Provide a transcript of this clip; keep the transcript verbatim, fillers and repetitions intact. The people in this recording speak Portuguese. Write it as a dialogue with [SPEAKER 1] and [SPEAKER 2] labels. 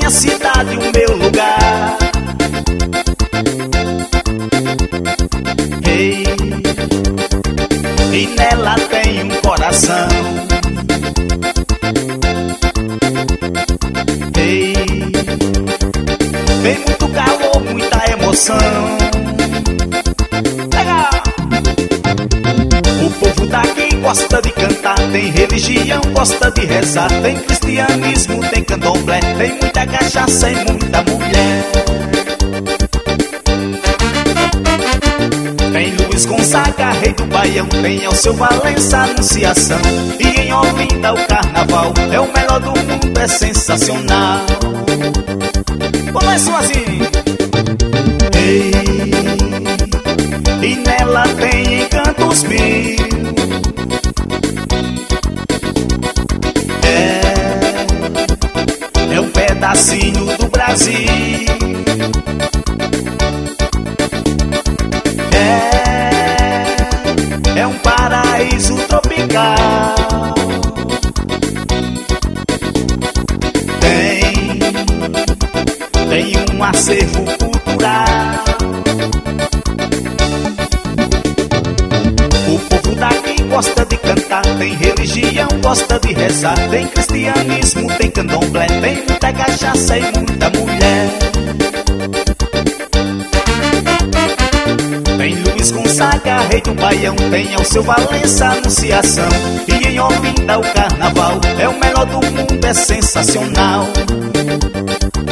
[SPEAKER 1] minha cidade, o meu lugar. Ei, e nela tem um coração. Ei, tem muito calor, muita emoção. Legal! O povo daqui gosta de cantar, tem religião, gosta de rezar, tem cristianismo, tem candomblé, tem muita cachaça e muita mulher. Tem Luiz Gonzaga, rei do Baião, tem Alceu Valença, Anunciação. E em Olinda o carnaval é o melhor do mundo, é sensacional. Começam assim. Ei, e nela tem encantos mil. É, é um pedacinho do Brasil. É um paraíso tropical. Tem, tem um acervo cultural. O povo daqui gosta de cantar, tem religião, gosta de rezar, tem cristianismo, tem candomblé, tem muita cachaça e muita mulher. Tem Luiz Gonzaga, rei do Baião, tem Alceu Valença, Anunciação. E em Olinda o carnaval é o melhor do mundo, é sensacional.